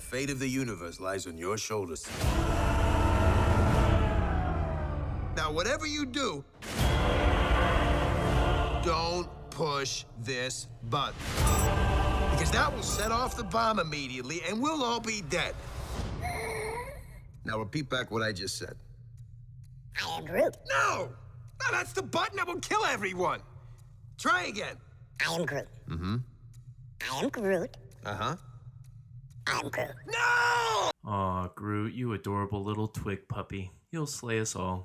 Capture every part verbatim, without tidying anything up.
fate of the universe lies on your shoulders. Now, whatever you do, don't push this button. Because that will set off the bomb immediately, and we'll all be dead. Now, repeat back what I just said. I am Groot. No! No, that's the button that will kill everyone. Try again. I am Groot. Mm-hmm. I am Groot. Uh-huh. I am Groot. No! Aw, Groot, you adorable little twig puppy. You'll slay us all.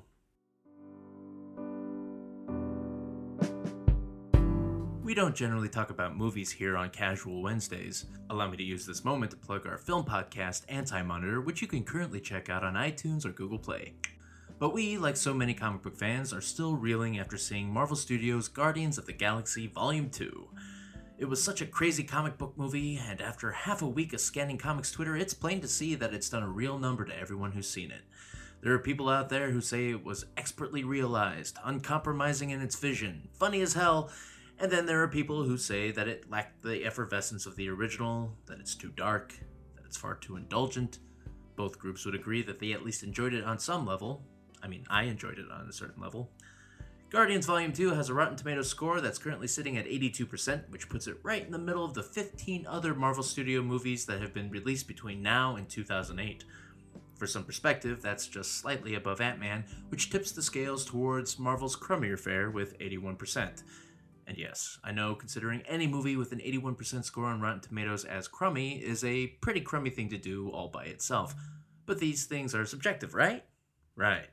We don't generally talk about movies here on Casual Wednesdays. Allow me to use this moment to plug our film podcast, Anti-Monitor, which you can currently check out on iTunes or Google Play. But we, like so many comic book fans, are still reeling after seeing Marvel Studios' Guardians of the Galaxy Volume two. It was such a crazy comic book movie, and after half a week of scanning comics Twitter, it's plain to see that it's done a real number to everyone who's seen it. There are people out there who say it was expertly realized, uncompromising in its vision, funny as hell, and then there are people who say that it lacked the effervescence of the original, that it's too dark, that it's far too indulgent. Both groups would agree that they at least enjoyed it on some level. I mean, I enjoyed it on a certain level. Guardians Volume two has a Rotten Tomatoes score that's currently sitting at eighty-two percent, which puts it right in the middle of the fifteen other Marvel Studio movies that have been released between now and two thousand eight. For some perspective, that's just slightly above Ant-Man, which tips the scales towards Marvel's crummier fare with eighty-one percent. And yes, I know considering any movie with an eighty-one percent score on Rotten Tomatoes as crummy is a pretty crummy thing to do all by itself. But these things are subjective, right? Right.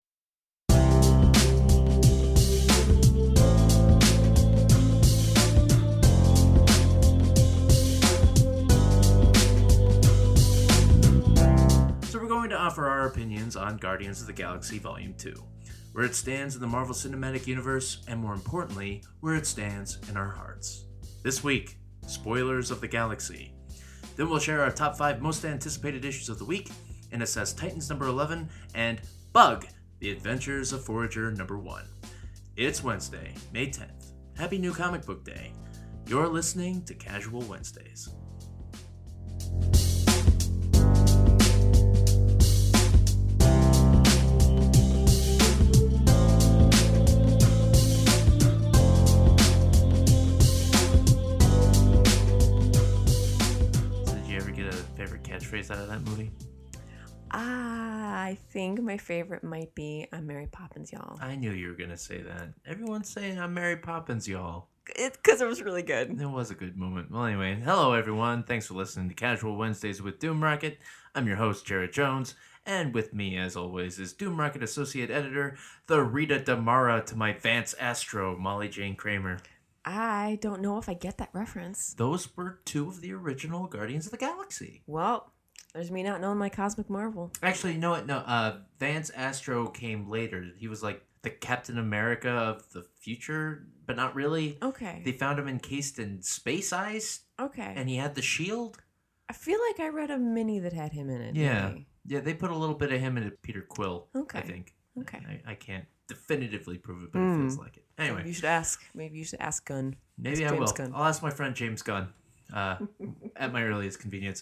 So we're going to offer our opinions on Guardians of the Galaxy Volume two. Where it stands in the Marvel Cinematic Universe, and more importantly, where it stands in our hearts. This week, spoilers of the galaxy. Then we'll share our top five most anticipated issues of the week, and assess Titans number eleven, and Bug, The Adventures of Forager number one. It's Wednesday, May tenth. Happy New Comic Book Day. You're listening to Casual Wednesdays. Catchphrase out of that movie? Ah, I think my favorite might be I'm Mary Poppins, y'all. I knew you were going to say that. Everyone's saying I'm Mary Poppins, y'all. It's because it was really good. It was a good moment. Well, anyway, hello everyone. Thanks for listening to Casual Wednesdays with Doom Rocket. I'm your host, Jared Jones. And with me, as always, is Doom Rocket Associate Editor, the Rita Damara to my Vance Astro, Molly Jane Kramer. I don't know if I get that reference. Those were two of the original Guardians of the Galaxy. Well, there's me not knowing my Cosmic Marvel. Actually, you know what? No, uh, Vance Astro came later. He was like the Captain America of the future, but not really. Okay. They found him encased in space ice. Okay. And he had the shield. I feel like I read a mini that had him in it. Yeah. Maybe. Yeah, they put a little bit of him into Peter Quill, okay. I think. Okay. I, I can't definitively prove it, but mm. it feels like it. Anyway. Maybe you should ask. Maybe you should ask Gunn. Maybe ask I James will. Gunn. I'll ask my friend James Gunn uh, at my earliest convenience.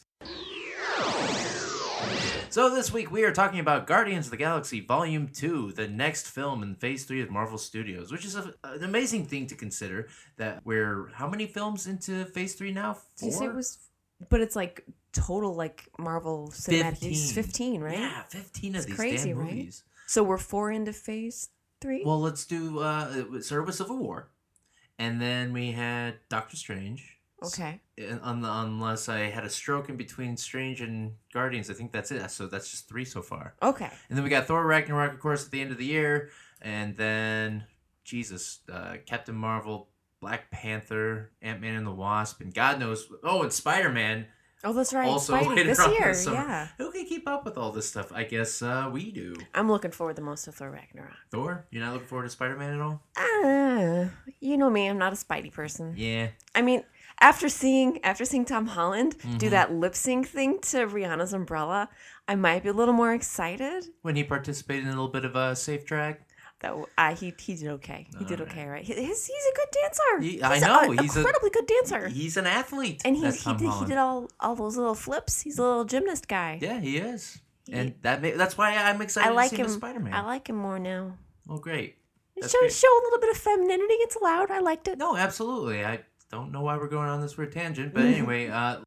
So this week we are talking about Guardians of the Galaxy Volume two, the next film in Phase three of Marvel Studios, which is a, an amazing thing to consider that we're, how many films into Phase three now? Four? Did you say it was, but it's like total like Marvel Cinematic fifteen. Universe, fifteen, right? Yeah, fifteen of it's these crazy, damn right? movies. So we're four into Phase three? Well, let's do, uh, start with Civil War, and then we had Doctor Strange. Okay. Un- unless I had a stroke in between Strange and Guardians, I think that's it. So that's just three so far. Okay. And then we got Thor Ragnarok, of course, at the end of the year. And then, Jesus, uh, Captain Marvel, Black Panther, Ant-Man and the Wasp, and God knows... Oh, and Spider-Man. Oh, that's right. Also Spidey later this on year, this summer. yeah. Who can keep up with all this stuff? I guess uh, we do. I'm looking forward the most to Thor Ragnarok. Thor? You're not looking forward to Spider-Man at all? Uh, you know me, I'm not a Spidey person. Yeah. I mean... After seeing after seeing Tom Holland mm-hmm. do that lip sync thing to Rihanna's Umbrella, I might be a little more excited. When he participated in a little bit of a safe drag? That uh, he he did okay. He did All okay, right? He, he's he's a good dancer. He- he's I a- know, a, he's a- incredibly good dancer. He's an athlete. And he that's he Tom did he Holland. did all all those little flips. He's a little gymnast guy. Yeah, he is. And that may, that's why I'm excited I like to see him him. as Spider-Man. I like him more now. Oh, great. That's Show great. show a little bit of femininity. It's allowed. I liked it. No, absolutely. I don't know why we're going on this weird tangent, but anyway, uh,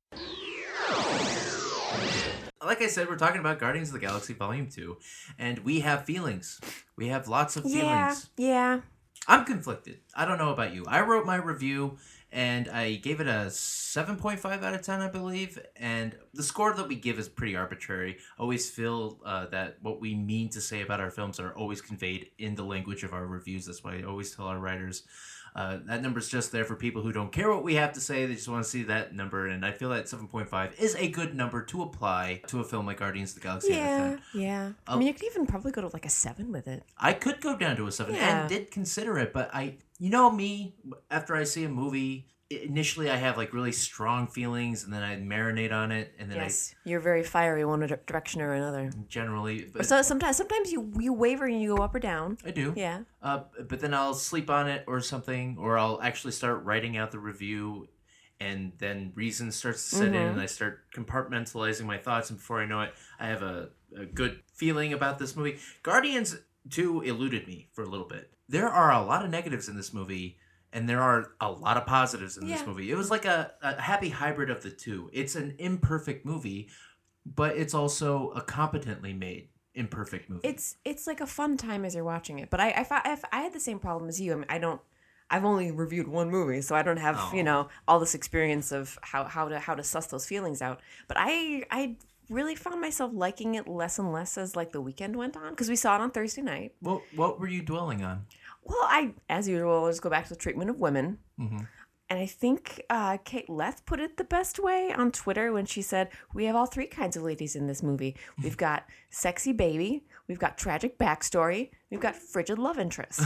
like I said, we're talking about Guardians of the Galaxy Volume two, and we have feelings. We have lots of Yeah, feelings. yeah. I'm conflicted. I don't know about you. I wrote my review, and I gave it a seven point five out of ten, I believe, and the score that we give is pretty arbitrary. I always feel uh, that what we mean to say about our films are always conveyed in the language of our reviews. That's why I always tell our writers Uh, that number's just there for people who don't care what we have to say. They just want to see that number, and I feel that seven point five is a good number to apply to a film like Guardians of the Galaxy. Yeah, yeah. I Oh. mean, you could even probably go to like a seven with it. I could go down to a seven, Yeah. and did consider it, but I, you know me, after I see a movie, initially I have like really strong feelings, and then I marinate on it, and then Yes, you're very fiery one dir- direction or another. I generally, Or but so, sometimes, sometimes you you waver and you go up or down. I do. Yeah. Uh, but then I'll sleep on it or something, or I'll actually start writing out the review, and then reason starts to set in, Mm-hmm. and I start compartmentalizing my thoughts, and before I know it, I have a, a good feeling about this movie. Guardians two eluded me for a little bit. There are a lot of negatives in this movie, and there are a lot of positives in this Yeah. movie. It was like a, a happy hybrid of the two. It's an imperfect movie, but it's also a competently made imperfect movie. It's it's like a fun time as you're watching it. But I I, fi- I, f- I had the same problem as you. I mean, I don't. I've only reviewed one movie, so I don't have Oh. you know all this experience of how, how to how to suss those feelings out. But I I really found myself liking it less and less as like the weekend went on, because we saw it on Thursday night. Well, what were you dwelling on? Well, I, as usual, just go back to the treatment of women. Mm-hmm. And I think uh, Kate Leth put it the best way on Twitter when she said, we have all three kinds of ladies in this movie. We've got sexy baby, we've got tragic backstory, we've got frigid love interest.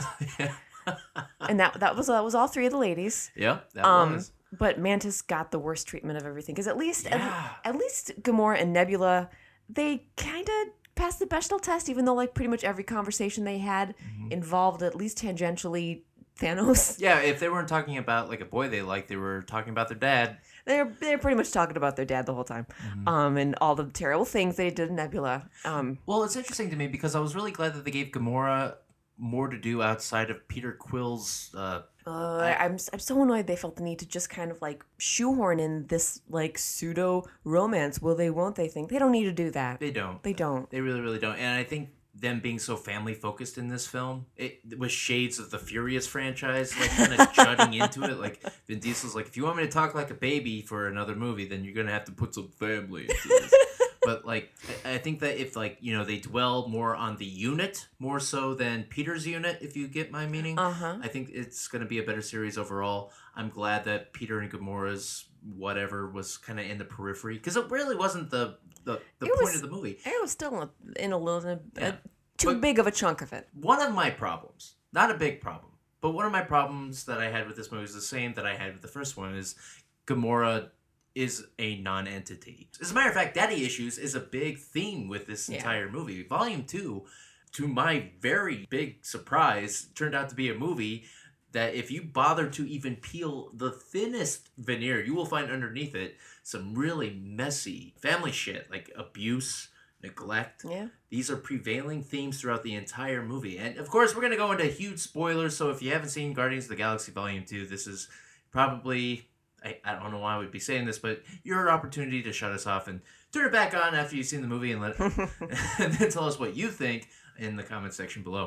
And that that was, that was all three of the ladies. Yeah, that Um, was. but Mantis got the worst treatment of everything. Because at least, Yeah. at, at least Gamora and Nebula, they kind of passed the Bechdel test, even though like pretty much every conversation they had Mm-hmm. involved at least tangentially Thanos. Yeah, if they weren't talking about like a boy they liked, they were talking about their dad. They're they're pretty much talking about their dad the whole time, Mm-hmm. um, and all the terrible things they did in Nebula. Um, Well, it's interesting to me because I was really glad that they gave Gamora more to do outside of Peter Quill's. Uh, uh, I'm I'm so annoyed they felt the need to just kind of like shoehorn in this like pseudo romance. Will they? Won't they? Think they don't need to do that. they don't. They don't. They really, really don't. And I think them being so family focused in this film, it was shades of the Furious franchise, like kind of jutting into it. Like Vin Diesel's like, if you want me to talk like a baby for another movie, then you're gonna have to put some family into this. But like, I I think that if like you know they dwell more on the unit more so than Peter's unit, if you get my meaning, Uh huh. I think it's gonna be a better series overall. I'm glad that Peter and Gamora's whatever was kind of in the periphery because it really wasn't the the, the It point was- of the movie. It was still a- in a little a, Yeah. too But- big of a chunk of it. One of my problems, not a big problem, but one of my problems that I had with this movie is the same that I had with the first one is Gamora is a non-entity. As a matter of fact, daddy issues is a big theme with this Yeah. entire movie. Volume two, to my very big surprise, turned out to be a movie that if you bother to even peel the thinnest veneer, you will find underneath it some really messy family shit, like abuse, neglect. Yeah. These are prevailing themes throughout the entire movie. And of course, we're going to go into huge spoilers. So if you haven't seen Guardians of the Galaxy Volume two, this is probably, I, I don't know why I would be saying this, but your opportunity to shut us off and turn it back on after you've seen the movie and let and then tell us what you think in the comment section below.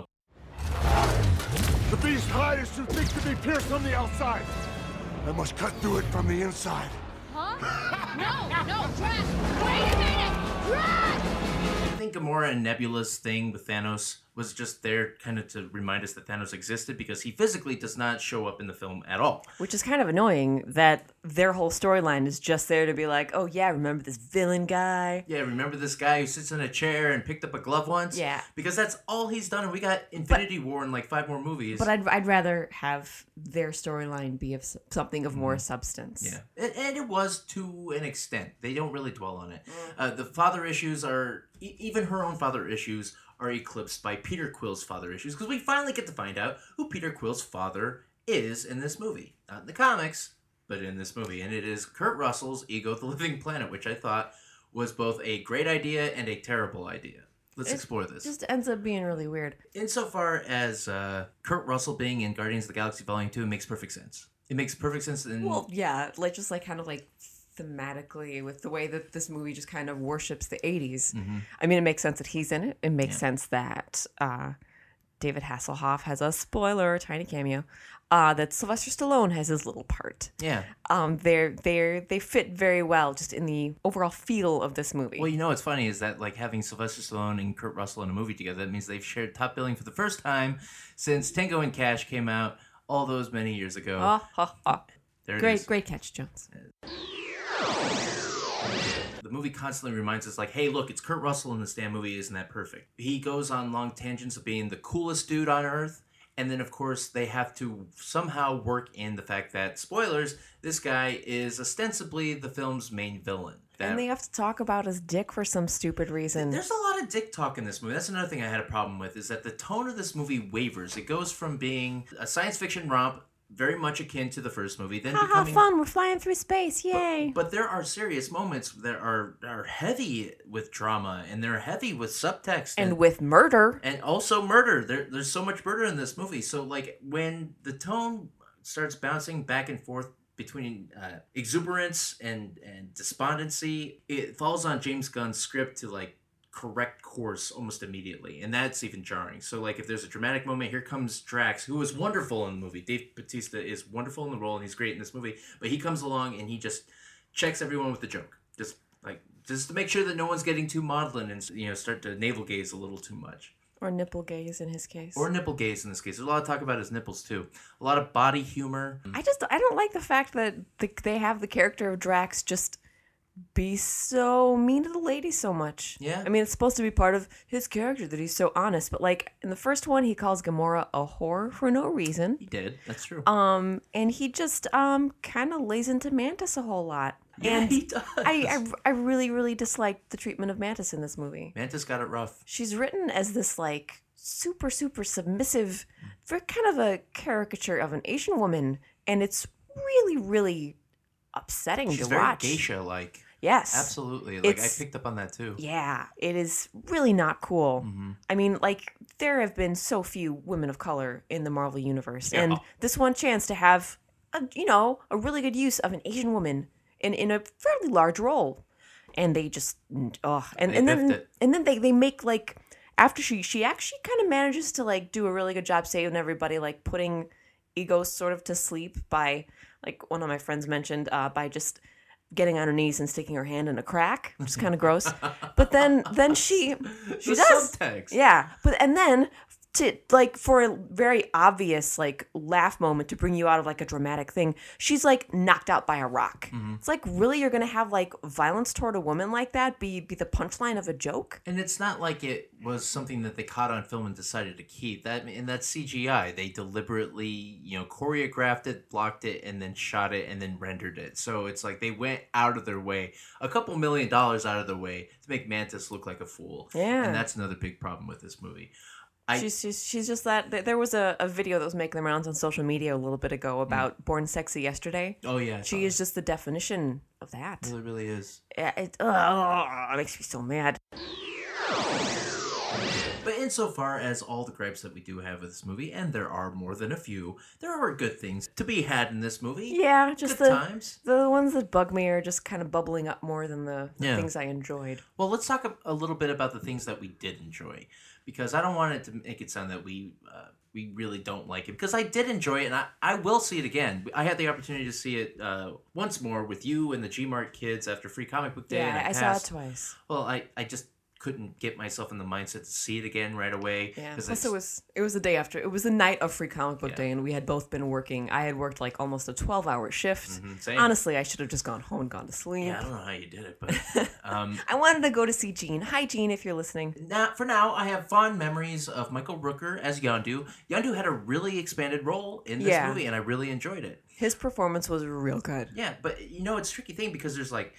The beast's hide is too thick to be pierced from the outside. I must cut through it from the inside. Huh? No, no, Drax! Wait a minute! Drax! I think Gamora and Nebula's thing with Thanos was just there kind of to remind us that Thanos existed because he physically does not show up in the film at all. Which is kind of annoying that their whole storyline is just there to be like, oh yeah, remember this villain guy? Yeah, remember this guy who sits in a chair and picked up a glove once? Yeah. Because that's all he's done, and we got Infinity War in like five more movies. But I'd, I'd rather have their storyline be of s- something of more substance. Yeah, and, and it was to an extent. They don't really dwell on it. Uh, the father issues are, e- even her own father issues are eclipsed by Peter Quill's father issues, because we finally get to find out who Peter Quill's father is in this movie. Not in the comics, but in this movie. And it is Kurt Russell's Ego the Living Planet, which I thought was both a great idea and a terrible idea. Let's It explore this. just ends up being really weird. Insofar as uh, Kurt Russell being in Guardians of the Galaxy Volume two, it makes perfect sense. It makes perfect sense. In, Well, yeah, like just like kind of like thematically with the way that this movie just kind of worships the eighties. Mm-hmm. I mean, it makes sense that he's in it. It makes Yeah. sense that uh, David Hasselhoff has a spoiler, tiny cameo. Uh, that Sylvester Stallone has his little part. yeah. Um, they're they're they fit very well just in the overall feel of this movie. Well, you know what's funny is that like having Sylvester Stallone and Kurt Russell in a movie together, that means they've shared top billing for the first time since Tango and Cash came out all those many years ago. Ah, ha, ha. There it Great, is. great catch, Jones. The movie constantly reminds us, like, hey, look, it's Kurt Russell in this damn movie. Isn't that perfect? He goes on long tangents of being the coolest dude on Earth. And then, of course, they have to somehow work in the fact that, spoilers, this guy is ostensibly the film's main villain. That, And they have to talk about his dick for some stupid reason. there's a lot of dick talk in this movie. That's another thing I had a problem with, is that the tone of this movie wavers. It goes from being a science fiction romp, very much akin to the first movie, then Ha ha, becoming... fun! We're flying through space! Yay! But there are serious moments that are are heavy with drama, and they're heavy with subtext. and with murder, and also murder. There, there's so much murder in this movie. So, like, when the tone starts bouncing back and forth between uh, exuberance and, and despondency, it falls on James Gunn's script to, like, correct course almost immediately. And that's even jarring. So, like, if there's a dramatic moment, here comes Drax, who is wonderful in the movie. Dave Bautista is wonderful in the role, and he's great in this movie. But he comes along, and he just checks everyone with a joke. Just, like, just to make sure that no one's getting too maudlin and, you know, start to navel gaze a little too much. or nipple gaze in his case. Or nipple gaze in this case. There's a lot of talk about his nipples, too. A lot of body humor. I just I don't like the fact that the, they have the character of Drax just be so mean to the ladies so much. Yeah. I mean, it's supposed to be part of his character that he's so honest, but like in the first one, he calls Gamora a whore for no reason. He did. That's true. Um, and he just um kind of lays into Mantis a whole lot. yeah, and he does. I, I I really really disliked the treatment of Mantis in this movie. Mantis got it rough. She's written as this like super super submissive, very kind of a caricature of an Asian woman, and it's really really upsetting She's to very watch. geisha-like. Yes, Absolutely. Like, It's- I picked up on that, too. Yeah, it is really not cool. Mm-hmm. I mean, like, there have been so few women of color in the Marvel Universe. Yeah. And this one chance to have, a, you know, a really good use of an Asian woman in, in a fairly large role. And they just, oh, and, They and biffed then it. and then they, they make, like, after she, she actually kind of manages to, like, do a really good job saving everybody, like, putting Ego sort of to sleep by, like, one of my friends mentioned, uh, by just getting on her knees and sticking her hand in a crack, which is kind of gross. But then then she she The does. subtext. Yeah. But and then to like for a very obvious like laugh moment to bring you out of like a dramatic thing, she's like knocked out by a rock. Mm-hmm. It's like really you're gonna have like violence toward a woman like that be be the punchline of a joke? And it's not like it was something that they caught on film and decided to keep. That and that's C G I. They deliberately, you know, choreographed it, blocked it, and then shot it, and then rendered it. So it's like they went out of their way, a couple million dollars out of their way, to make Mantis look like a fool. Yeah. And that's another big problem with this movie. I, She's, she's she's just that. there- There was a, a video that was making the rounds on social media a little bit ago about Born Sexy Yesterday. oh yeah, I saw She is that. just the definition of that. It really, really is. Yeah, It, ugh, it makes me so mad. But insofar as all the gripes that we do have with this movie, and there are more than a few, there are good things to be had in this movie. Yeah, just Good the times. the ones that bug me are just kind of bubbling up more than the, the Yeah. things I enjoyed. Well, let's talk a, a little bit about the things that we did enjoy, because I don't want it to make it sound that we uh, we really don't like it, because I did enjoy it, and I, I will see it again. I had the opportunity to see it uh, once more with you and the G-Mart kids after Free Comic Book Day. and Yeah, I saw it passed. twice. Well, I, I just couldn't get myself in the mindset to see it again right away. Yeah, 'cause plus I it was it was the day after. It was the night of Free Comic Book Yeah. Day, and we had both been working. I had worked like almost a twelve hour shift. Mhm, same. Honestly, I should have just gone home and gone to sleep. Yeah, I don't know how you did it, but um, I wanted to go to see Jean. Hi, Jean, if you're listening. now, for now, I have fond memories of Michael Rooker as Yondu. Yondu had a really expanded role in this Yeah. movie, and I really enjoyed it. His performance was real good. Yeah, but you know, it's a tricky thing because there's like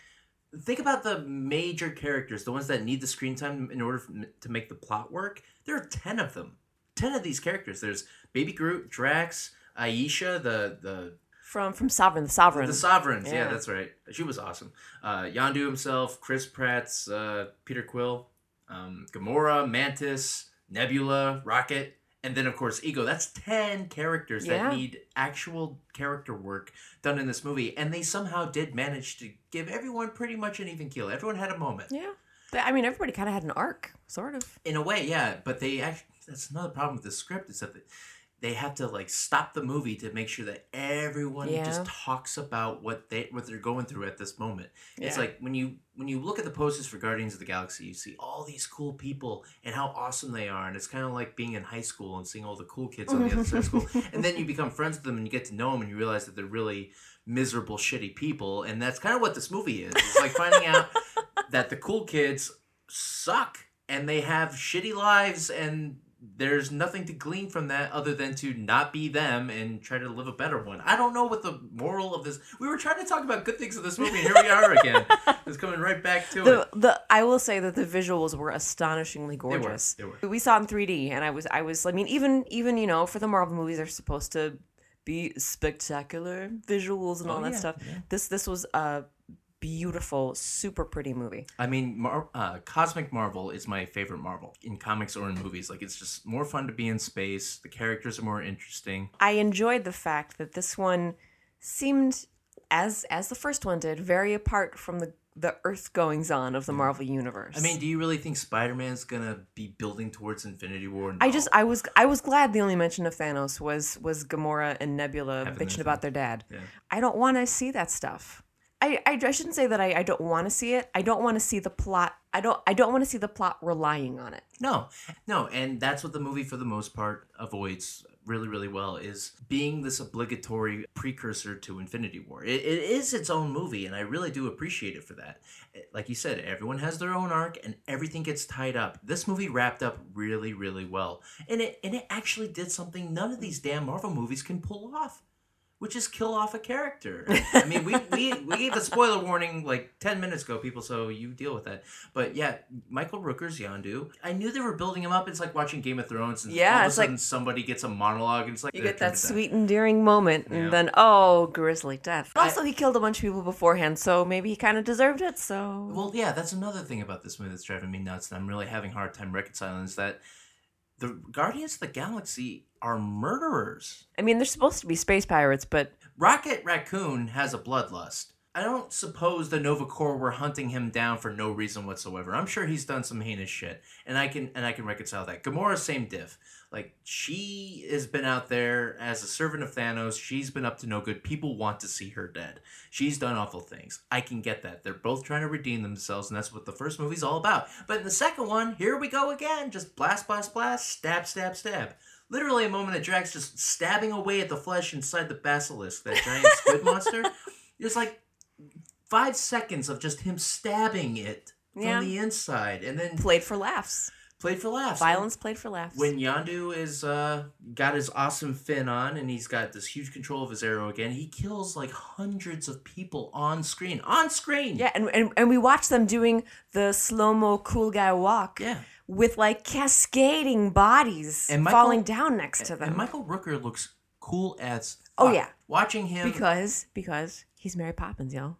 Think about the major characters, the ones that need the screen time in order to make the plot work. There are ten of them. ten of these characters. There's Baby Groot, Drax, Aisha, the the From from Sovereign, the Sovereign. the Sovereigns. Yeah, Yeah. that's right. She was awesome. Uh, Yondu himself, Chris Pratt's uh, Peter Quill, um, Gamora, Mantis, Nebula, Rocket, and then of course Ego. That's ten characters Yeah. that need actual character work done in this movie, and they somehow did manage to give everyone pretty much an even keel. Everyone had a moment. Yeah. But, I mean, everybody kind of had an arc, sort of. In a way, yeah, but they actually, that's another problem with the script is that they, they have to like stop the movie to make sure that everyone Yeah. just talks about what they what they're going through at this moment. It's Yeah. like when you when you look at the posters for Guardians of the Galaxy, you see all these cool people and how awesome they are, and it's kind of like being in high school and seeing all the cool kids on the other side of school, and then you become friends with them and you get to know them and you realize that they're really miserable, shitty people, and that's kind of what this movie is. It's like finding out that the cool kids suck and they have shitty lives and there's nothing to glean from that other than to not be them and try to live a better one. I don't know what the moral of this... We were trying to talk about good things of this movie, and here we are again. It's coming right back to The it. the I will say that the visuals were astonishingly gorgeous. They were. We saw it in three D, and I was I was I mean even even you know for the Marvel movies they're supposed to be spectacular visuals and all Oh, that yeah, stuff. yeah. This this was a beautiful, super pretty movie. I mean, Mar- uh, Cosmic Marvel is my favorite Marvel in comics or in movies. Like, it's just more fun to be in space. The characters are more interesting. I enjoyed the fact that this one seemed, as as the first one did, very apart from the the Earth goings on of the Marvel universe. I mean, do you really think Spider-Man's gonna be building towards Infinity War? I No. just I was I was glad the only mention of Thanos was was Gamora and Nebula Having bitching their about thing. their dad. Yeah. I don't want to see that stuff. I, I, I shouldn't say that I, I don't want to see it. I don't want to see the plot. I don't I don't want to see the plot relying on it. No, no, and that's what the movie, for the most part, avoids really, really well, is being this obligatory precursor to Infinity War. It, it is its own movie, and I really do appreciate it for that. Like you said, everyone has their own arc, and everything gets tied up. This movie wrapped up really, really well, and it and it actually did something none of these damn Marvel movies can pull off, which is kill off a character. I mean, we, we we gave a spoiler warning like ten minutes ago, people, so you deal with that. But yeah, Michael Rooker's Yondu. I knew they were building him up. It's like watching Game of Thrones, and Yeah, all of a it's like- sudden somebody gets a monologue, and it's like... You they're get that turned to sweet, endearing moment, and Yeah. then, oh, grisly death. I- Also, he killed a bunch of people beforehand, so maybe he kind of deserved it, so... Well, yeah, that's another thing about this movie that's driving me nuts, and I'm really having a hard time reconciling, is that the Guardians of the Galaxy are murderers. I mean, they're supposed to be space pirates, but Rocket Raccoon has a bloodlust. I don't suppose the Nova Corps were hunting him down for no reason whatsoever. I'm sure he's done some heinous shit, and I can and I can reconcile that. Gamora, same diff. Like, she has been out there as a servant of Thanos. She's been up to no good. People want to see her dead. She's done awful things. I can get that. They're both trying to redeem themselves, and that's what the first movie's all about. But in the second one, here we go again. Just blast, blast, blast, stab, stab, stab. Literally a moment of Drax just stabbing away at the flesh inside the basilisk, that giant squid monster. It's like five seconds of just him stabbing it from Yeah. the inside, and then played for laughs. played for laughs. Violence played for laughs. When Yondu is uh, got his awesome fin on and he's got this huge control of his arrow again, he kills like hundreds of people on screen. On screen! Yeah, and, and, and we watched them doing the slow-mo cool guy walk Yeah. with, like, cascading bodies And Michael- falling down next to them. And Michael Rooker looks cool as Oh, fuck. yeah. Watching him... Because, because he's Mary Poppins, y'all.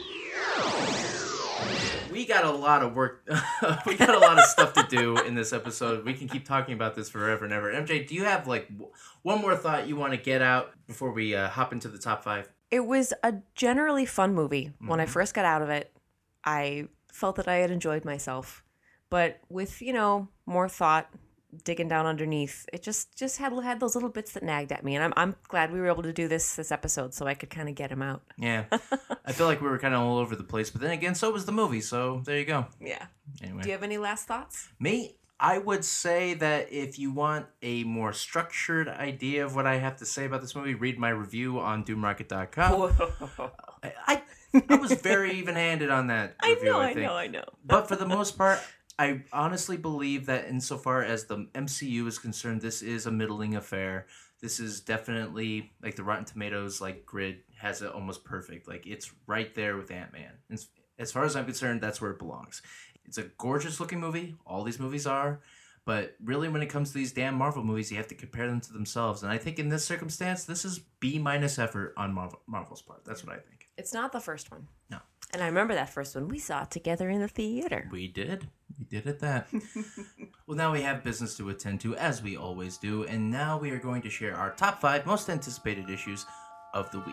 We got a lot of work. We got a lot of stuff to do in this episode. We can keep talking about this forever and ever. M J, do you have like w- one more thought you want to get out before we uh, hop into the top five? It was a generally fun movie. When I Mm-hmm. first got out of it, I felt that I had enjoyed myself. But with, you know, more thought, digging down underneath, it just just had had those little bits that nagged at me. And I'm I'm glad we were able to do this this episode so I could kind of get them out. Yeah, I feel like we were kind of all over the place, but then again, so was the movie. So there you go. Yeah. Anyway, Do you have any last thoughts? me, I would say that if you want a more structured idea of what I have to say about this movie, read my review on doom rocket dot com. I, I I was very even-handed on that I review. know, I I think. know, I know. But for the most part, I honestly believe that insofar as the M C U is concerned, this is a middling affair. This is definitely, like, the Rotten Tomatoes like grid has it almost perfect. Like, it's right there with Ant-Man. It's, As far as I'm concerned, that's where it belongs. It's a gorgeous looking movie. All these movies are. But really, when it comes to these damn Marvel movies, you have to compare them to themselves. And I think in this circumstance, this is B minus effort on Marvel, Marvel's part. That's what I think. It's not the first one. No. And I remember that first one. We saw it together in the theater. We did. We did at that. Well, now we have business to attend to, as we always do. And now we are going to share our top five most anticipated issues of the week.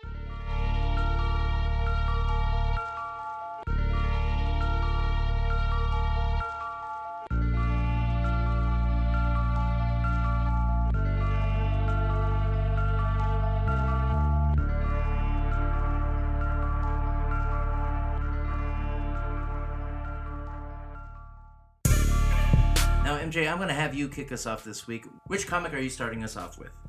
Now, M J, I'm going to have you kick us off this week. Which comic are you starting us off with?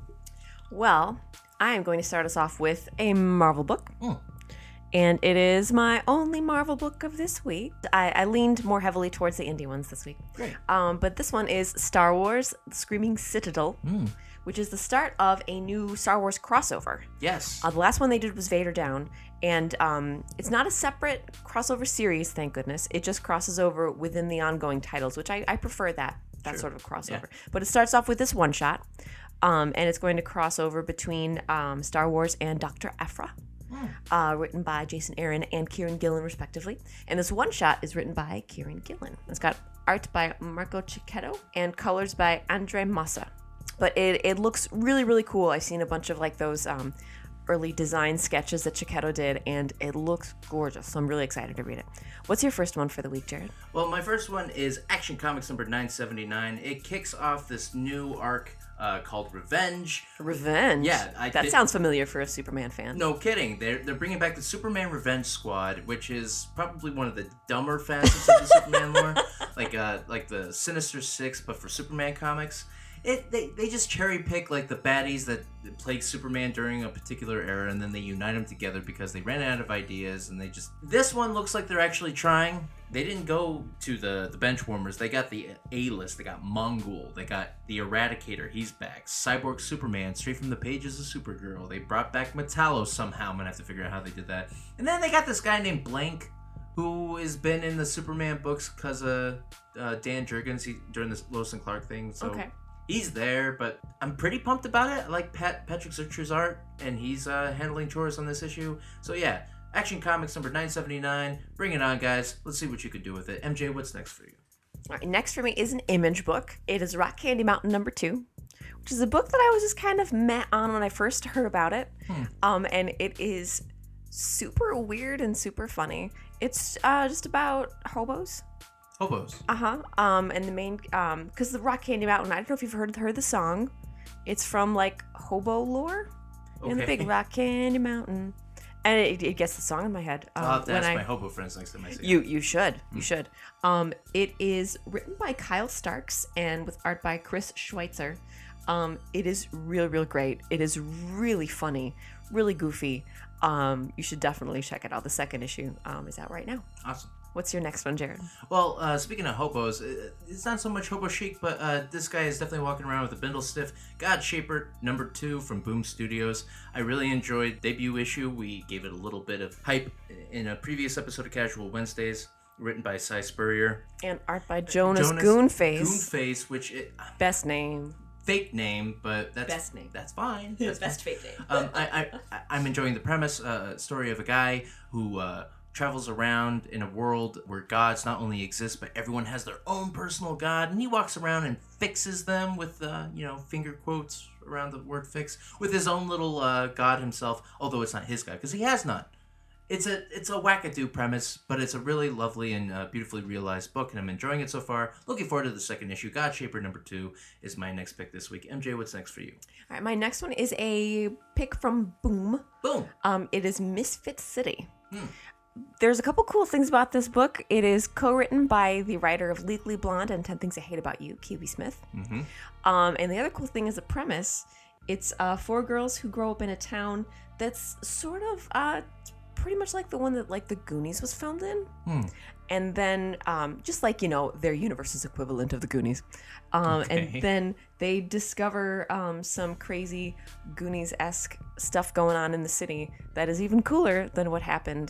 Well, I am going to start us off with a Marvel book. Mm. And it is my only Marvel book of this week. I, I leaned more heavily towards the indie ones this week. Great. Um, but this one is Star Wars The Screaming Citadel, Mm. which is the start of a new Star Wars crossover. Yes. Uh, the last one they did was Vader Down, and um, it's not a separate crossover series, thank goodness. It just crosses over within the ongoing titles, which I, I prefer that, that Sure. sort of crossover. Yeah. But it starts off with this one-shot, um, and it's going to cross over between um, Star Wars and Doctor Aphra. Uh, written by Jason Aaron and Kieran Gillen, respectively. And this one shot is written by Kieran Gillen. It's got art by Marco Cicchetto and colors by Andre Massa. But it, it looks really, really cool. I've seen a bunch of like those um, early design sketches that Cicchetto did, and it looks gorgeous. So I'm really excited to read it. What's your first one for the week, Jared? Well, my first one is Action Comics number nine seventy-nine. It kicks off this new arc uh, called Revenge. Revenge? Yeah, I that did- sounds familiar for a Superman fan. No kidding. They're they're bringing back the Superman Revenge Squad, which is probably one of the dumber facets of the Superman lore, like uh like the Sinister Six, but for Superman comics. It they, they just cherry pick like the baddies that plague Superman during a particular era, and then they unite them together because they ran out of ideas, and they just this one looks like they're actually trying. They didn't go to the the bench warmers. They got the A list. They got Mongul. They got the Eradicator. He's back. Cyborg Superman, straight from the pages of Supergirl. They brought back Metallo somehow. I'm gonna have to figure out how they did that. And then they got this guy named Blank, who has been in the Superman books because of uh, Dan Jurgens he, during this Lois and Clark thing. So Okay. he's there, but I'm pretty pumped about it. I like Pat Patrick Zircher's art, and he's uh, handling chores on this issue. So yeah. Action Comics number nine seventy-nine. Bring it on, guys. Let's see what you can do with it. M J, what's next for you? All right, next for me is an Image book. It is Rock Candy Mountain number two, which is a book that I was just kind of meh on when I first heard about it. Hmm. Um, and it is super weird and super funny. It's uh, just about hobos. Hobos. Uh-huh. Um, and the main, um, because the Rock Candy Mountain, I don't know if you've heard, heard the song. It's from, like, hobo lore. In the Okay. big Rock Candy Mountain. And it, it gets the song in my head. Um, I'll have to when ask I- my hobo friends next time I see them. You you should. You should. Um, it is written by Kyle Starks and with art by Chris Schweitzer. Um, it is real, real great. It is really funny, really goofy. Um, you should definitely check it out. The second issue um, is out right now. Awesome. What's your next one, Jared? Well, uh, speaking of hobos, uh, it's not so much hobo chic, but uh, this guy is definitely walking around with a bindle stiff. God Shaper, number two from Boom Studios. I really enjoyed debut issue. We gave it a little bit of hype in a previous episode of Casual Wednesdays, written by Cy Spurrier. And art by Jonas, Jonas Goonface. Goonface, which it, Best name. fake name, but that's Best name. That's fine. That's Best fake name. um, I, I, I- I'm enjoying the premise. Uh, story of a guy who uh, travels around in a world where gods not only exist, but everyone has their own personal god, and he walks around and fixes them with, uh, you know, finger quotes around the word "fix" with his own little uh, god himself. Although it's not his god because he has none. It's a it's a wackadoo premise, but it's a really lovely and uh, beautifully realized book, and I'm enjoying it so far. Looking forward to the second issue. God Shaper number two is my next pick this week. M J, what's next for you? All right, my next one is a pick from Boom. Boom. Um, it is Misfit City. Hmm. There's a couple cool things about this book. It is co-written by the writer of Legally Blonde and ten Things I Hate About You, Kiwi Smith. Mm-hmm. Um, and the other cool thing is the premise. It's uh, four girls who grow up in a town that's sort of uh, pretty much like the one that like the Goonies was filmed in. Hmm. And then, um, just like, you know, their universe's equivalent of the Goonies. Um, Okay. And then they discover um, some crazy Goonies-esque stuff going on in the city that is even cooler than what happened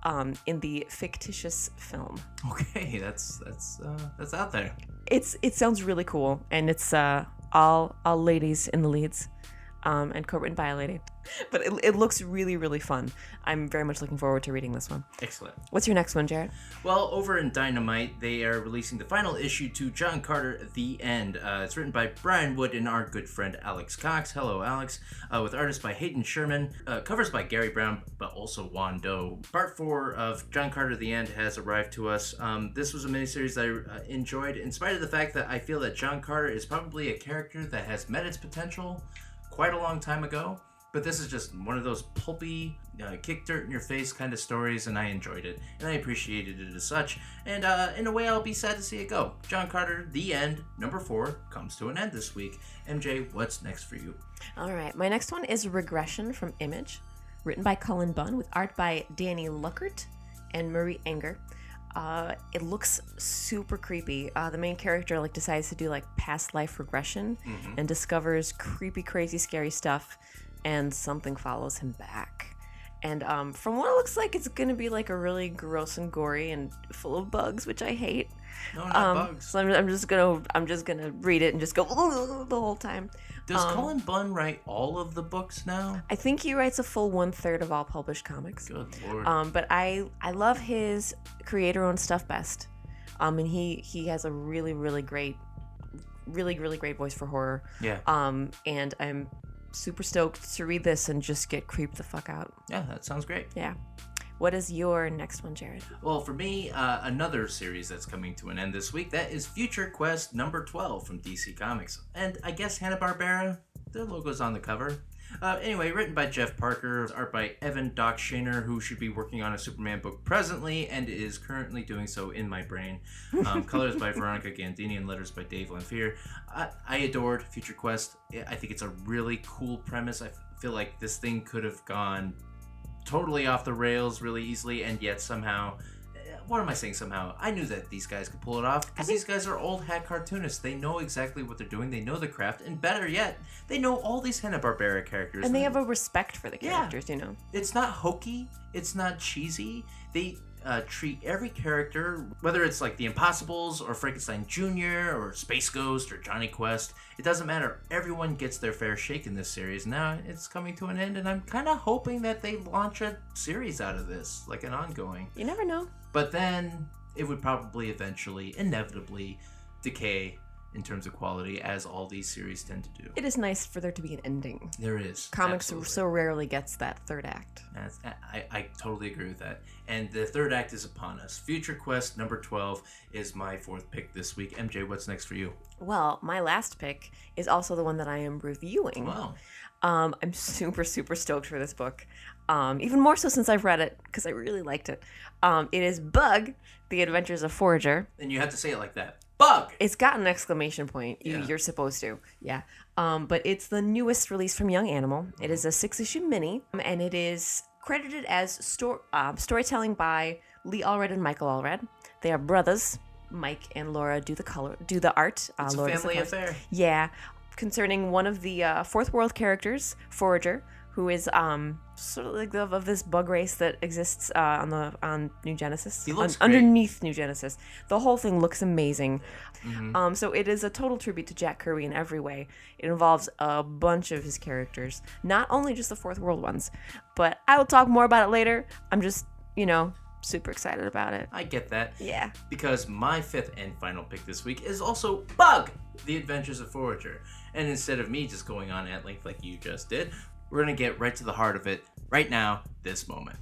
um, in the fictitious film. Okay, that's that's uh, that's out there. It's it sounds really cool, and it's uh, all all ladies in the leads, um, and co-written by a lady. But it, it looks really, really fun. I'm very much looking forward to reading this one. Excellent. What's your next one, Jared? Well, over in Dynamite, they are releasing the final issue to John Carter, The End. Uh, it's written by Brian Wood and our good friend Alex Cox. Hello, Alex. Uh, with artists by Hayden Sherman, uh, covers by Gary Brown, but also Juan Doe. Part four of John Carter, The End has arrived to us. Um, this was a miniseries I uh, enjoyed, in spite of the fact that I feel that John Carter is probably a character that has met its potential quite a long time ago. But this is just one of those pulpy, uh, kick dirt in your face kind of stories, and I enjoyed it, and I appreciated it as such. And uh, in a way, I'll be sad to see it go. John Carter, The End, number four, comes to an end this week. M J, what's next for you? All right, my next one is Regression from Image, written by Cullen Bunn with art by Danny Luckert and Marie Enger. Uh, it looks super creepy. Uh, the main character like decides to do like past life regression mm-hmm. and discovers creepy, crazy, scary stuff. And something follows him back. And um, from what it looks like, it's going to be like a really gross and gory and full of bugs, which I hate. No, not um, bugs. So I'm, I'm just gonna I'm just gonna read it and just go the whole time. Does um, Cullen Bunn write all of the books now? I think he writes a full one third of all published comics. Good lord. Um, but I I love his creator-owned stuff best. Um, and he he has a really really great, really really great voice for horror. Yeah. Um, and I'm super stoked to read this and just get creeped the fuck out. Yeah, that sounds great. Yeah. What is your next one, Jared? Well, for me, uh, another series that's coming to an end this week, that is Future Quest number twelve from D C Comics. And I guess Hanna-Barbera, their logo's on the cover. Uh, anyway, written by Jeff Parker, art by Evan Doc Shaner, who should be working on a Superman book presently and is currently doing so in my brain. Um, colors by Veronica Gandini and letters by Dave Lanphier. I, I adored Future Quest. I think it's a really cool premise. I feel like this thing could have gone totally off the rails really easily, and yet somehow... What am I saying somehow? I knew that these guys could pull it off because these guys are old hat cartoonists. They know exactly what they're doing. They know the craft, and better yet, they know all these Hanna-Barbera characters. And they have a respect for the characters, yeah. you know. It's not hokey. It's not cheesy. They uh, treat every character, whether it's like the Impossibles or Frankenstein Junior or Space Ghost or Johnny Quest, it doesn't matter. Everyone gets their fair shake in this series. Now it's coming to an end, and I'm kind of hoping that they launch a series out of this, like an ongoing. You never know. But then it would probably eventually, inevitably, decay in terms of quality, as all these series tend to do. It is nice for there to be an ending. There is. Comics absolutely. so rarely gets that third act. That's, I, I totally agree with that. And the third act is upon us. Future Quest number twelve is my fourth pick this week. M J, what's next for you? Well, my last pick is also the one that I am reviewing. Wow. Um, I'm super, super stoked for this book. Um, even more so since I've read it, because I really liked it. Um, it is Bug, The Adventures of Forager. And you have to say it like that. Bug! It's got an exclamation point. You, Yeah. You're supposed to. Yeah. Um, but it's the newest release from Young Animal. It is a six-issue mini, um, and it is credited as sto- um, storytelling by Lee Allred and Michael Allred. They are brothers. Mike and Laura do the color, do the art. Uh, It's a Laura does the family colors. affair. Yeah, concerning one of the uh, fourth world characters, Forager, who is um sort of like of, of this bug race that exists uh, on the on New Genesis. He looks Un- great. underneath New Genesis. The whole thing looks amazing. Mm-hmm. Um, so it is a total tribute to Jack Kirby in every way. It involves a bunch of his characters, not only just the fourth world ones. But I will talk more about it later. I'm just, you know, super excited about it. I get that. Yeah. Because my fifth and final pick this week is also Bug, The Adventures of Forager. And instead of me just going on at length like you just did, we're going to get right to the heart of it right now, this moment.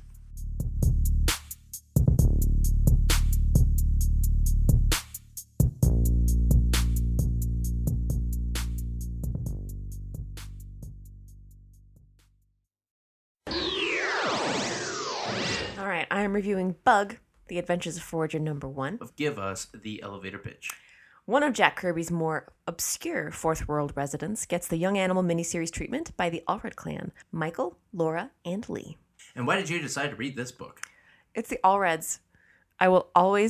All right, I am reviewing Bug, The Adventures of Forager number one. Give us the elevator pitch. One of Jack Kirby's more obscure Fourth World residents gets the Young Animal miniseries treatment by the Allred clan, Michael, Laura, and Lee. And why did you decide to read this book? It's the Allreds. I will always,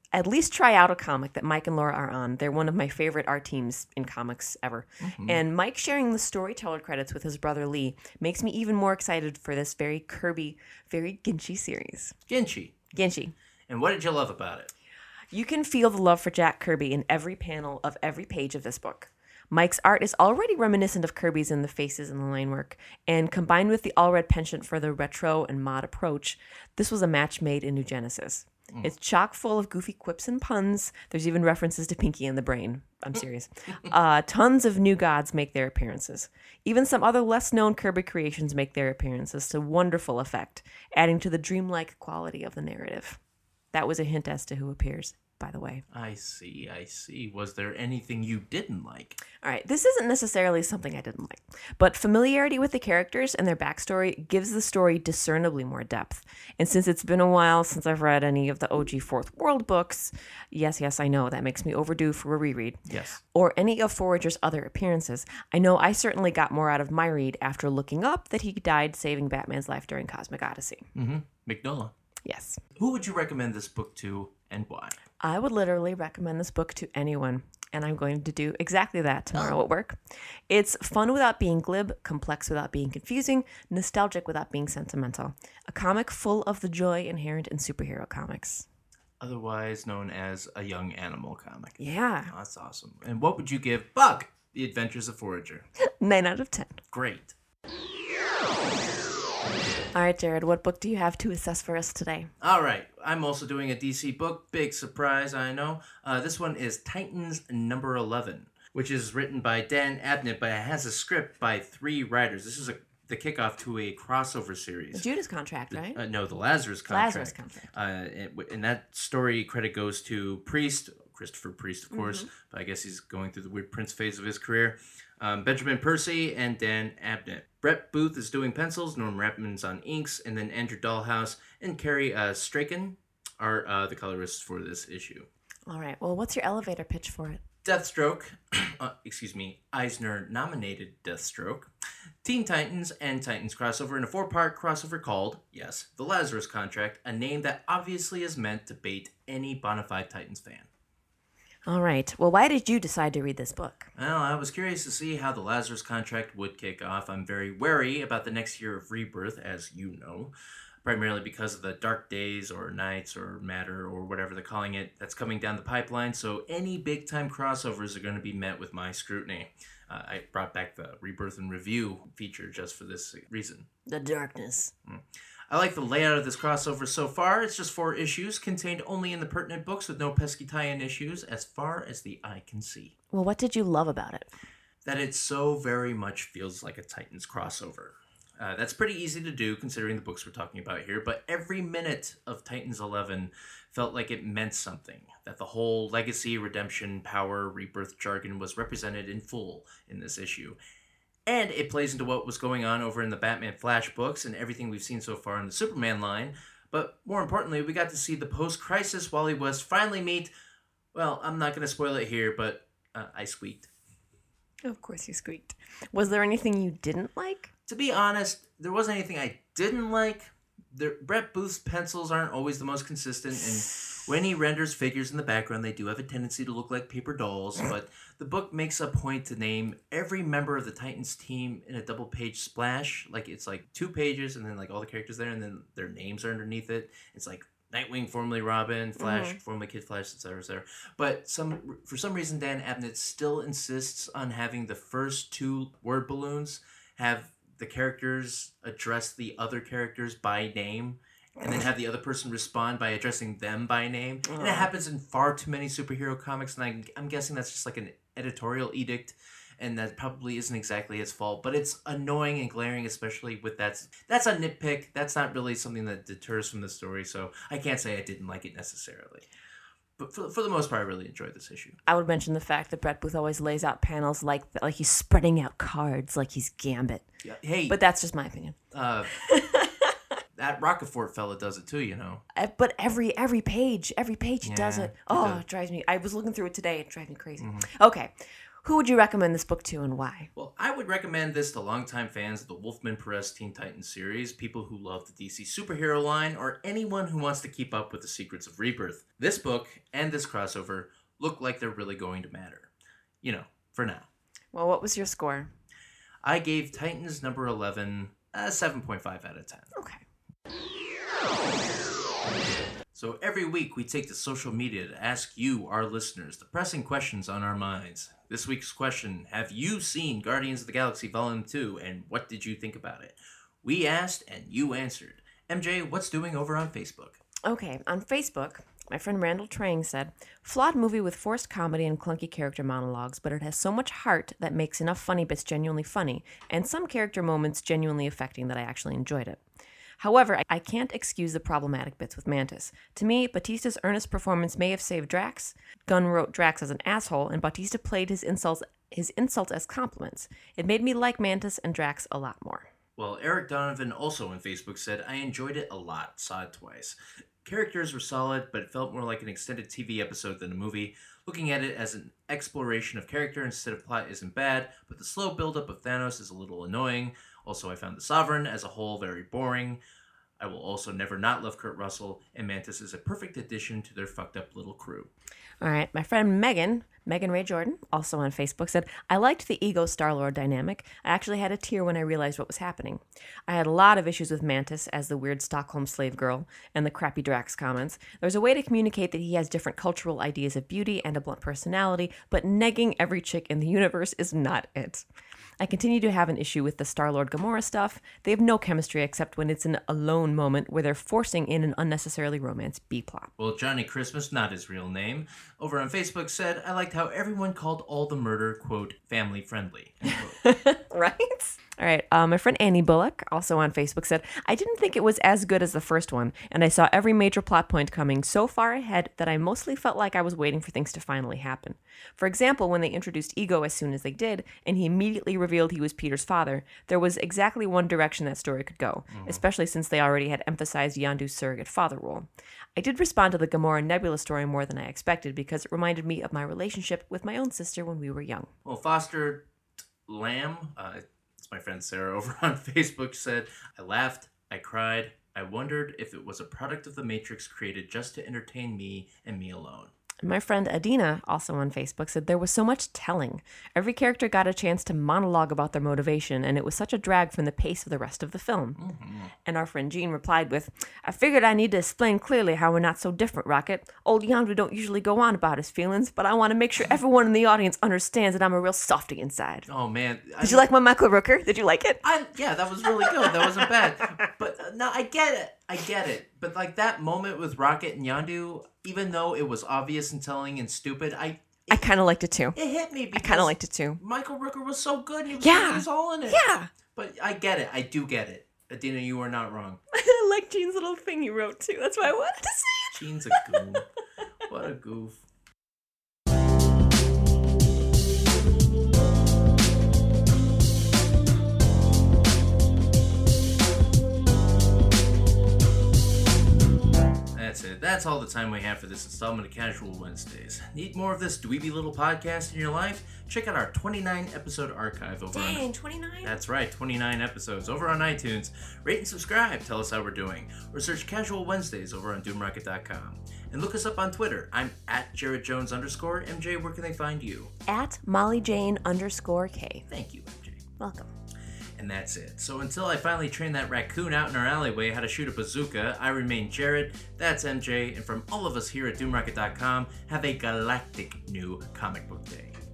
at least try out a comic that Mike and Laura are on. They're one of my favorite art teams in comics ever. Mm-hmm. And Mike sharing the storyteller credits with his brother Lee makes me even more excited for this very Kirby, very Ginchi series. Ginchi. Ginchi. And what did you love about it? You can feel the love for Jack Kirby in every panel of every page of this book. Mike's art is already reminiscent of Kirby's in the faces and the line work, and combined with the all-red penchant for the retro and mod approach, this was a match made in New Genesis. Mm. It's chock full of goofy quips and puns. There's even references to Pinky and the Brain. I'm serious. uh, tons of new gods make their appearances. Even some other less-known Kirby creations make their appearances to wonderful effect, adding to the dreamlike quality of the narrative. That was a hint as to who appears, by the way. I see, I see. Was there anything you didn't like? All right, this isn't necessarily something I didn't like, but familiarity with the characters and their backstory gives the story discernibly more depth. And since it's been a while since I've read any of the O G Fourth World books, yes, yes, I know, that makes me overdue for a reread. Yes. Or any of Forager's other appearances, I know I certainly got more out of my read after looking up that he died saving Batman's life during Cosmic Odyssey. Mm-hmm. McNullah. Yes. Who would you recommend this book to and why? I would literally recommend this book to anyone, and I'm going to do exactly that tomorrow oh. at work. It's fun without being glib, complex without being confusing, nostalgic without being sentimental. A comic full of the joy inherent in superhero comics. Otherwise known as a young animal comic. Yeah. Oh, that's awesome. And what would you give Bug, The Adventures of Forager? Nine out of ten. Great. All right, Jared, what book do you have to assess for us today? All right. I'm also doing a D C book. Big surprise, I know. Uh, this one is Titans number eleven, which is written by Dan Abnett, but it has a script by three writers. This is a, the kickoff to a crossover series. The Judas Contract, right? Uh, no, the Lazarus Contract. Lazarus Contract. Uh, and, and that story credit goes to Priest, Christopher Priest, of course, mm-hmm. but I guess he's going through the weird Prince phase of his career. Um, Benjamin Percy and Dan Abnett. Brett Booth is doing pencils, Norm Rapman's on inks, and then Andrew Dahlhaus and Carrie uh, Strachan are uh, the colorists for this issue. All right. Well, what's your elevator pitch for it? Deathstroke, uh, excuse me, Eisner-nominated Deathstroke, Teen Titans and Titans crossover in a four-part crossover called, yes, The Lazarus Contract, a name that obviously is meant to bait any bona fide Titans fan. All right. Well, why did you decide to read this book? Well, I was curious to see how the Lazarus Contract would kick off. I'm very wary about the next year of rebirth, as you know, primarily because of the dark days or nights or matter or whatever they're calling it that's coming down the pipeline. So any big-time crossovers are going to be met with my scrutiny. Uh, I brought back the Rebirth and Review feature just for this reason. The darkness. Mm. I like the layout of this crossover so far. It's just four issues, contained only in the pertinent books with no pesky tie-in issues, as far as the eye can see. Well, what did you love about it? That it so very much feels like a Titans crossover. Uh, that's pretty easy to do, considering the books we're talking about here, but every minute of Titans eleven felt like it meant something, that the whole legacy, redemption, power, rebirth jargon was represented in full in this issue. And it plays into what was going on over in the Batman Flash books and everything we've seen so far in the Superman line. But more importantly, we got to see the post-crisis Wally West finally meet... Well, I'm not going to spoil it here, but uh, I squeaked. Of course you squeaked. Was there anything you didn't like? To be honest, there wasn't anything I didn't like. The, Brett Booth's pencils aren't always the most consistent, and when he renders figures in the background, they do have a tendency to look like paper dolls, but the book makes a point to name every member of the Titans team in a double-page splash. Like, it's like two pages, and then like all the characters there, and then their names are underneath it. It's like Nightwing, formerly Robin, Flash, mm-hmm. formerly Kid Flash, et cetera, et cetera. But some, for some reason, Dan Abnett still insists on having the first two word balloons have the characters address the other characters by name, and then have the other person respond by addressing them by name. And it happens in far too many superhero comics, and I, I'm guessing that's just like an editorial edict, and that probably isn't exactly his fault. But it's annoying and glaring, especially with that. That's a nitpick. That's not really something that deters from the story, so I can't say I didn't like it necessarily. But for, for the most part, I really enjoyed this issue. I would mention the fact that Brett Booth always lays out panels like like he's spreading out cards, like he's Gambit. Yeah. Hey, but that's just my opinion. Uh, that Rockefort fella does it too, you know. Uh, but every every page, every page he yeah, does it. he Oh, does. It drives me. I was looking through it today. It drives me crazy. Mm-hmm. Okay. Who would you recommend this book to and why? Well, I would recommend this to longtime fans of the Wolfman Perez Teen Titans series, people who love the D C superhero line, or anyone who wants to keep up with the secrets of Rebirth. This book and this crossover look like they're really going to matter. You know, for now. Well, what was your score? I gave Titans number eleven a seven point five out of ten. Okay. So every week we take to social media to ask you, our listeners, the pressing questions on our minds. This week's question, have you seen Guardians of the Galaxy Volume two, and what did you think about it? We asked and you answered. M J, what's doing over on Facebook? Okay, on Facebook, my friend Randall Trang said, flawed movie with forced comedy and clunky character monologues, but it has so much heart that makes enough funny bits genuinely funny, and some character moments genuinely affecting that I actually enjoyed it. However, I can't excuse the problematic bits with Mantis. To me, Batista's earnest performance may have saved Drax. Gunn wrote Drax as an asshole, and Batista played his insults his insults as compliments. It made me like Mantis and Drax a lot more. Well, Eric Donovan also on Facebook said, I enjoyed it a lot, saw it twice. Characters were solid, but it felt more like an extended T V episode than a movie. Looking at it as an exploration of character instead of plot isn't bad, but the slow buildup of Thanos is a little annoying. Also, I found the Sovereign as a whole very boring. I will also never not love Kurt Russell, and Mantis is a perfect addition to their fucked up little crew. All right, my friend Megan, Megan Ray Jordan, also on Facebook, said, I liked the Ego Star-Lord dynamic. I actually had a tear when I realized what was happening. I had a lot of issues with Mantis as the weird Stockholm slave girl and the crappy Drax comments. There's a way to communicate that he has different cultural ideas of beauty and a blunt personality, but negging every chick in the universe is not it. I continue to have an issue with the Star-Lord Gamora stuff. They have no chemistry except when it's an alone moment where they're forcing in an unnecessarily romance B-plot. Well, Johnny Christmas, not his real name, over on Facebook said, I liked how everyone called all the murder, quote, family friendly, end quote. Right? All right, uh, my friend Annie Bullock, also on Facebook, said, I didn't think it was as good as the first one, and I saw every major plot point coming so far ahead that I mostly felt like I was waiting for things to finally happen. For example, when they introduced Ego as soon as they did, and he immediately revealed he was Peter's father, there was exactly one direction that story could go, mm-hmm. especially since they already had emphasized Yondu's surrogate father role. I did respond to the Gamora Nebula story more than I expected because it reminded me of my relationship with my own sister when we were young. Well, Foster Lamb, uh, my friend Sarah over on Facebook said, I laughed, I cried, I wondered if it was a product of the Matrix created just to entertain me and me alone. My friend Adina, also on Facebook, said there was so much telling. Every character got a chance to monologue about their motivation, and it was such a drag from the pace of the rest of the film. Mm-hmm. And our friend Jean replied with, I figured I need to explain clearly how we're not so different, Rocket. Old Yondu don't usually go on about his feelings, but I want to make sure everyone in the audience understands that I'm a real softie inside. Oh, man. I, Did you like my Michael Rooker? Did you like it? I, yeah, that was really good. That wasn't bad. But uh, no, I get it. I get it. But like that moment with Rocket and Yondu, even though it was obvious and telling and stupid, I it, I kind of liked it too. It hit me. I kind of liked it too. Michael Rooker was so good. He was, yeah. he was all in it. Yeah. But I get it. I do get it. Adina, you are not wrong. I like Jean's little thing you wrote too. That's why I wanted to say it. Jean's a goof. What a goof. That's it. That's all the time we have for this installment of Casual Wednesdays. Need more of this dweeby little podcast in your life? Check out our twenty-nine episode archive over Dang, on... twenty-nine? That's right, twenty-nine episodes over on iTunes. Rate and subscribe, tell us how we're doing. Or search Casual Wednesdays over on doom rocket dot com. And look us up on Twitter. I'm at Jared Jones underscore. M J, where can they find you? At Molly Jane underscore K. Thank you, M J. Welcome. And that's it. So until I finally train that raccoon out in our alleyway how to shoot a bazooka, I remain Jared, that's M J, and from all of us here at doom rocket dot com, have a galactic new comic book day.